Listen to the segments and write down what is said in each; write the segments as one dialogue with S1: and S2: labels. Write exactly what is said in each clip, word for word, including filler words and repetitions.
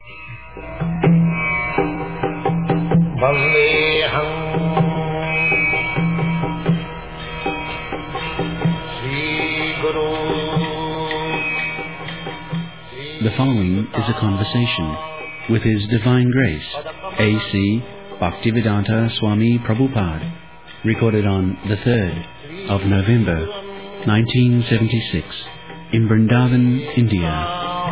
S1: The following is a conversation with His Divine Grace, A C Bhaktivedanta Swami Prabhupada, recorded on the third of November, nineteen seventy-six, in Vrindavan, India.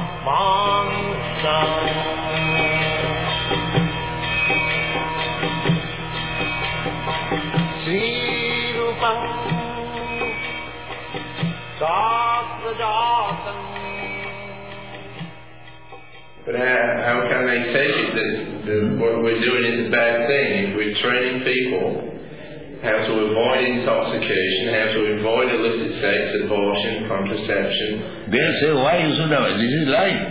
S2: But how, how can they take it that, that what we're doing is a bad thing? If we're training people how to avoid intoxication, how to avoid illicit sex, abortion, contraception.
S3: They'll say, why you should have, this is life.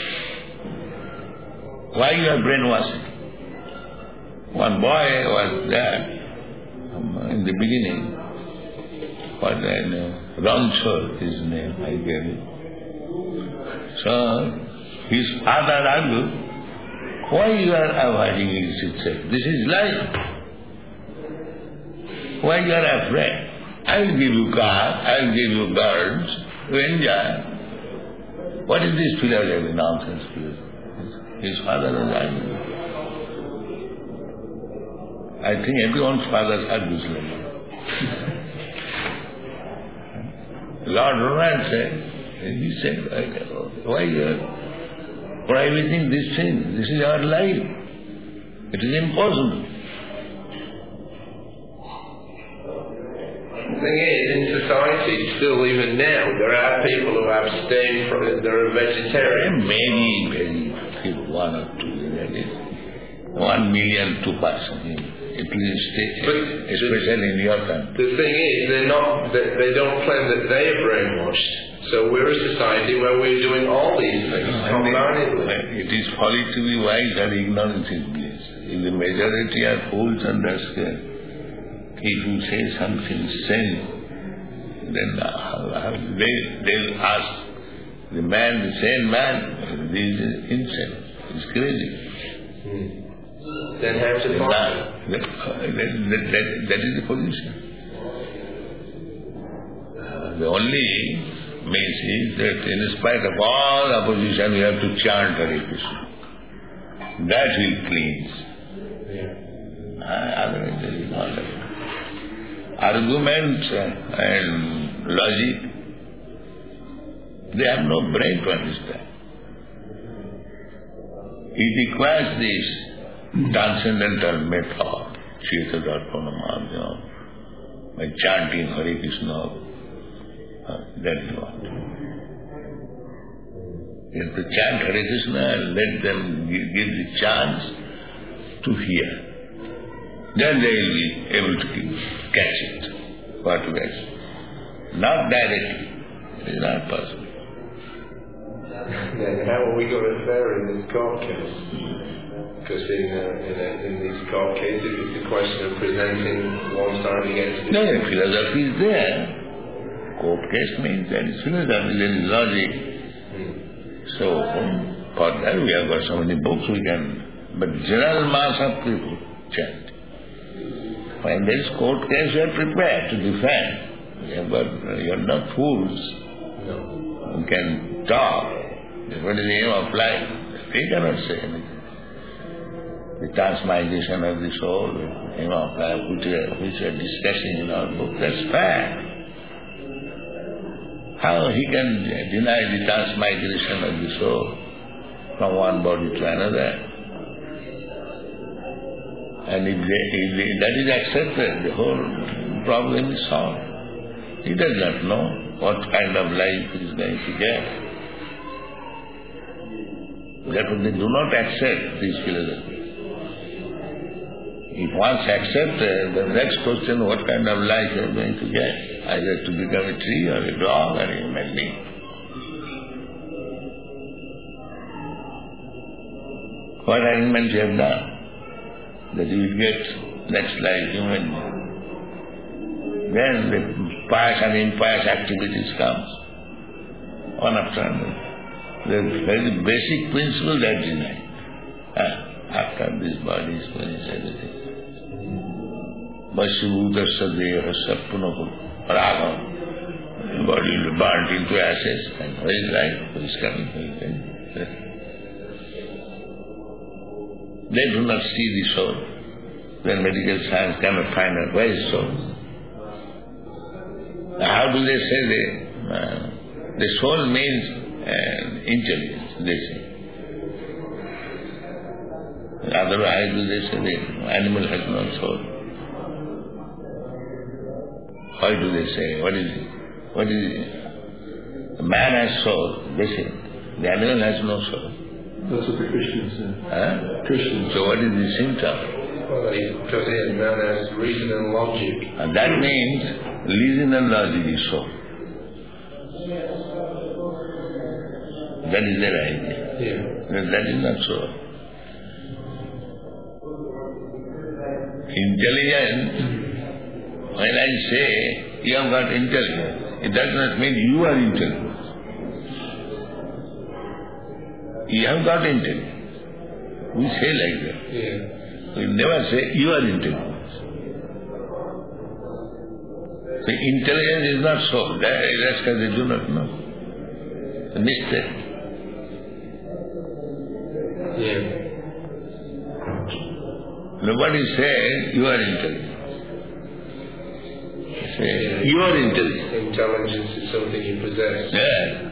S3: Why you are brainwashing? One boy was there in the beginning, what then, uh, Ranchor, his name, I gave it. So, his father argued, why you are avoiding illicit sex? This is life. Why you are afraid? I will give you car, I will give you girls, you enjoy. What is this philosophy, nonsense philosophy? His father was arguing. I think everyone's father argues like that. Lord Ronald said, he said, why you are prohibiting this thing? This is our life. It is impossible.
S2: The thing is, in society, still even now, there are people who abstain from it, they're a vegetarian.
S3: Maybe, maybe one or two, that is one million, two percent, at least, especially in your country.
S2: The thing is, they're not, they, they don't claim that they are brainwashed. So we're a society where we're doing all these things combinedly.
S3: It is folly to be wise and ignorance is bliss. If the majority are fools and rascals, if you say something sane, then uh, they, they'll ask the man, the sane man, this is insane, he's crazy.
S2: Hmm. Then have to find
S3: that, that, that, that, that is the position. The only means is that in spite of all opposition, we have to chant Hare Krishna. That will cleanse. Yeah. Uh, otherwise, there is not that. Arguments and logic, they have no brain to understand. It requires this transcendental method, Shetadarpanamādhyam, by chanting Hare Krishna. Uh, that is what. You have to chant Hare Krishna and let them give, give the chance to hear. Then they will be able to catch it, what to catch. Not directly. It is not possible.
S2: Then how are we going to fare in this court case? Because in, uh, in, uh, in these court cases it's a question of presenting one side against the other.
S3: No, the philosophy is there. Court case means that it's philosophy, there is logic. Hmm. So, for that we have got so many books we can, but general mass of people chant. When there is court case, you are prepared to defend. Yeah, but you are not fools.
S2: No.
S3: You can talk. What is the aim of life? They cannot say anything. The transmigration of the soul, the aim of life, which we are, which we are discussing in our book, that's fact. How he can deny the transmigration of the soul from one body to another? And if, they, if they, that is accepted, the whole problem is solved. He does not know what kind of life he is going to get. Therefore they do not accept this philosophy. If once accepted, the next question, what kind of life you are going to get? Either to become a tree or a dog or a human being. What arrangement you have done? That you will get next life human being. Then the pious and impious activities comes, one after another. The very basic principle that is denied. Uh, after this body is finished, everything. Vasibhutasya dehasya punahu paragam. The body will be burnt into ashes. And where is life? Who is coming? Who is coming? They do not see the soul. Then medical science cannot find out where is soul. How do they say they? Uh, the soul means uh, intelligence, they say. Otherwise, do they say the animal has no soul? Why do they say? What is it? What is it? The man has soul, they say. The animal has no soul.
S4: That's what the Christians say.
S3: Huh?
S4: Christians.
S3: So what is the symptom?
S2: Well, because he man has reason and logic.
S3: And that means reason and logic is soul. That is their idea.
S2: Yeah.
S3: That, that is not so. Intelligence, when I say you have got intelligence, it does not mean you are intelligent. You have got intelligence. We say like that.
S2: Yeah.
S3: We never say you are intelligent. The intelligence is not so. That, that's because they do not know. A mistake.
S2: Yeah.
S3: Nobody says you are intelligent. They say you are intelligent.
S2: Intelligence is something you possess.
S3: Yeah.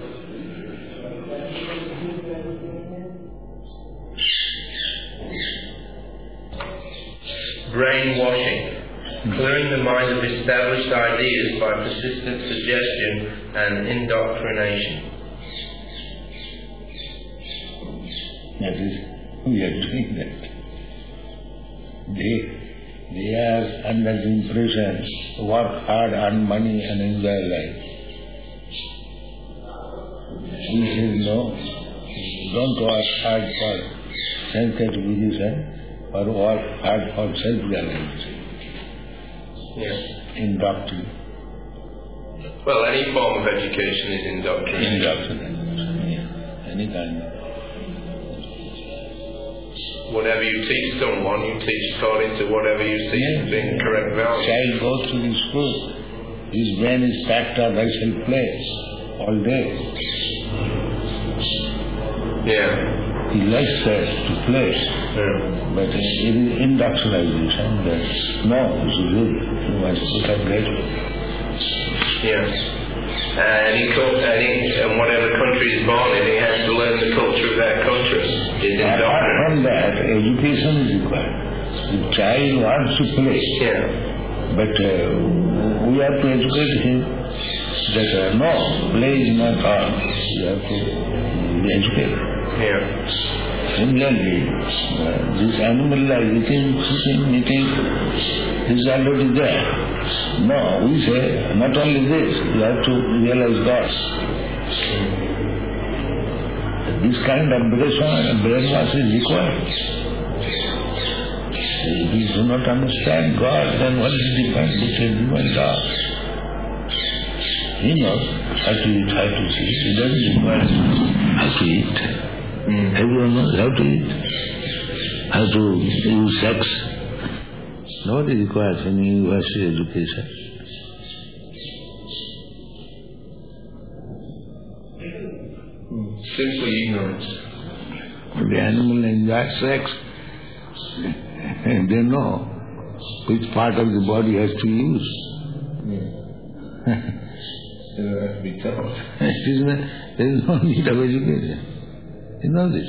S2: Brainwashing. Clearing the mind of established ideas by persistent suggestion and indoctrination.
S3: That is, we are doing that. They, they are under the impression, work hard, earn money and enjoy life. We say no, don't work hard for sense gratification, or work hard for self-realization.
S2: Yeah.
S3: Indoctrination.
S2: Well, any form of education is indoctrination.
S3: Indoctrination, yeah. Any kind of.
S2: Whatever you teach someone, you teach according to whatever you see as being correct value.
S3: Child goes to the school. His brain is packed up, I shall play all day.
S2: Yeah.
S3: He likes that to play.
S2: Yeah.
S3: But it is indoctrination that no, this is good. You must put up gradually.
S2: Yeah. And he co- and, he, and whatever country he's born in, he has to learn the culture of that country. It's
S3: Apart from that, education is required. The child wants to play.
S2: Yeah.
S3: But uh, we have to educate him that uh, no, play is not all. You have to be educated.
S2: Yeah.
S3: Similarly, uh, this animal life, eating, sleeping, eating, is already there. No, we say, not only this, you have to realize God. This kind of brainwash is required. If we do not understand God, then what is the difference between you and God? He knows how to eat, how to sleep. He doesn't require how to eat. Mm. Everyone knows how to eat, how to use sex. Nobody requires any university education.
S2: Simply ignorance.
S3: The animal enjoys sex, and they know which part of the body has to use.
S2: Yeah. They don't have to be taught.
S3: There is no need of education. You know this.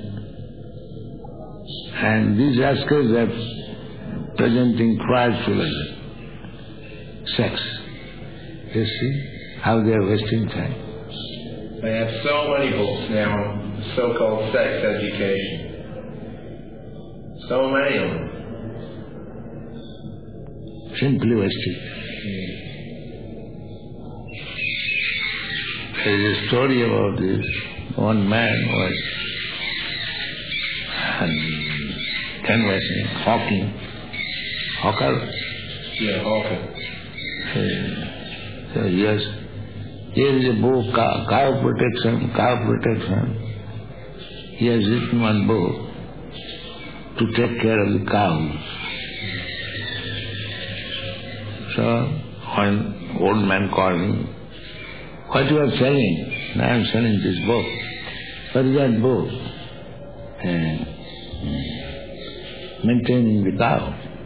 S3: And these rascals are presenting pridefully sex. You see how they are wasting time.
S2: They have so many books now on so-called sex education. So many of them.
S3: Simply wasting. There is a story about this. One man was conversing, hawking, hawker.
S2: Yeah, hawking.
S3: So, so yes, here is a book, cow, cow protection, cow protection. He has written one book to take care of the cows. So one old man called me, "What you are selling?" "I am selling this book." "What is that book?" And maintaining the cow.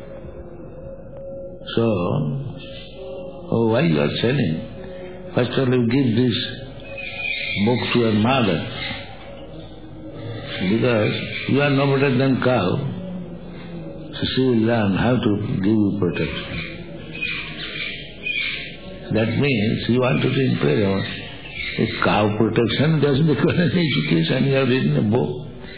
S3: So, "Oh, why you are selling? First of all, you give this book to your mother, because you are no better than cow, so she will learn how to give you protection." That means you wanted to imply if cow protection doesn't require an education, you have written a book.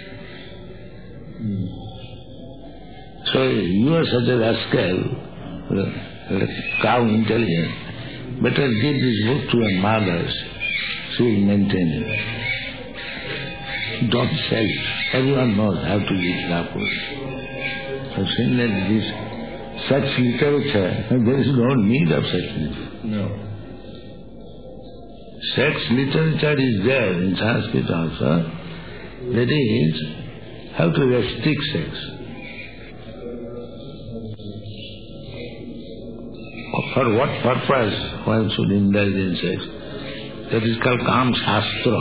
S3: So you are such a rascal, cow intelligent, better give this book to your mother, she will maintain it. Don't sell it. Everyone knows how to give Lapur. So saying that this such literature, there is no need of such literature.
S2: No.
S3: Sex literature is there in Sanskrit also. That is, how to restrict sex. For what purpose one should indulge in sex? That is called Kam Shastra.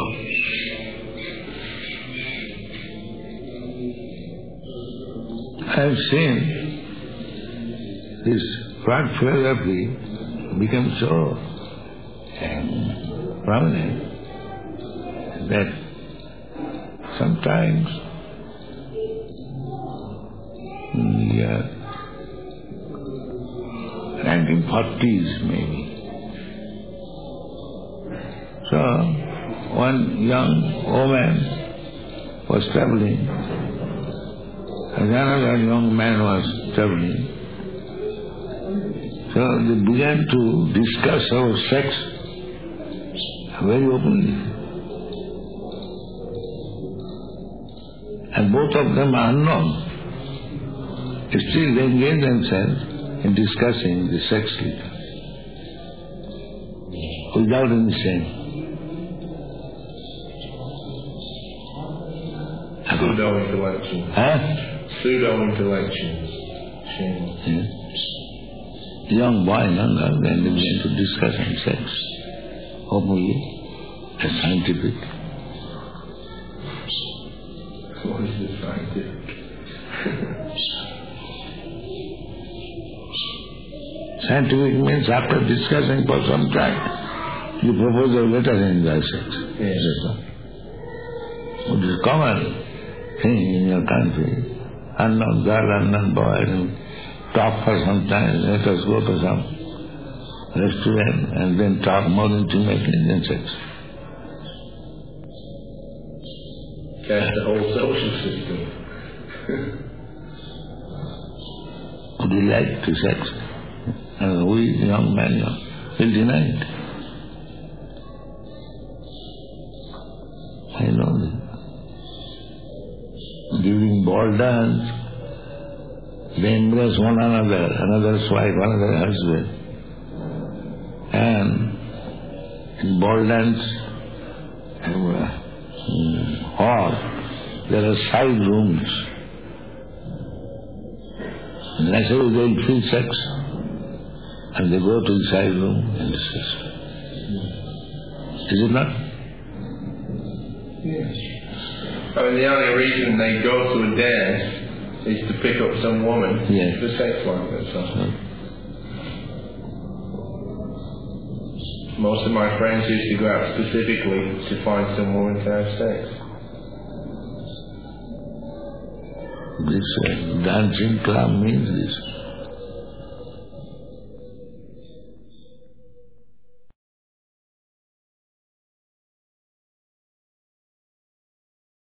S3: I have seen this word philosophy become so um, prominent that sometimes yeah, nineteen forties maybe. So one young woman was traveling, and another young man was traveling. So they began to discuss about sex very openly. And both of them are unknown. Still they engage themselves in discussing the sex literature without any shame.
S2: Pseudo-intellectual.
S3: Huh?
S2: Pseudo-intellectuals. Shame.
S3: Yeah. Young boy, young girl, then they began to discuss on sex openly, as scientific.
S2: What is this scientific?
S3: Scientific means after discussing for some time, you propose a letter and enjoy sex.
S2: Yes.
S3: It is common thing in your country. Unknown girl, unknown boy, and talk for some time, let us go to some restaurant and then talk more intimately than sex.
S2: That's the whole social system.
S3: Would you like to sex? And we, young men, will deny it. I know that. During ball dance, they embrace one another, another's wife, another husband. And in ball dance uh, hall, there are side rooms. Naturally they will feel sex, and they go to the side room and discuss. Is it not?
S2: Yes. I mean, the only reason they go to a dance is to pick up some woman
S3: Yes.
S2: for sex life, that's all.
S3: Right.
S2: Most of my friends used to go out specifically to find some woman to have sex.
S3: This uh, dancing club means this.